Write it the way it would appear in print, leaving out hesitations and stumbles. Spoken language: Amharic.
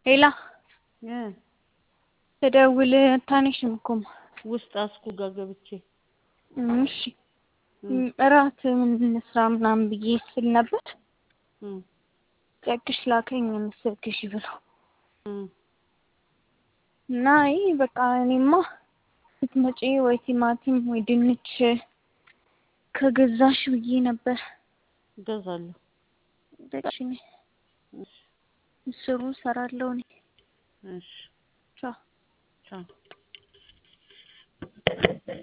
ሄላ ተደውል ታንሽምኩም ውስጥ አስኩ ጋር ገብቼ እሺ እራት ምን እንስራ ምናምን ብዬ ስል ነበር ጨክሽ ላከኝ መስልክሽ ብለው ናይ በቃ እኔማ ስትመጪ ወይ ቲማቲም ወይ ድንች ከገዛሽ ብዬ ነበር ገዛለሁ ደክሽኝ ስሩ ሰራለሁ እኔ እሺ ቻው ቻው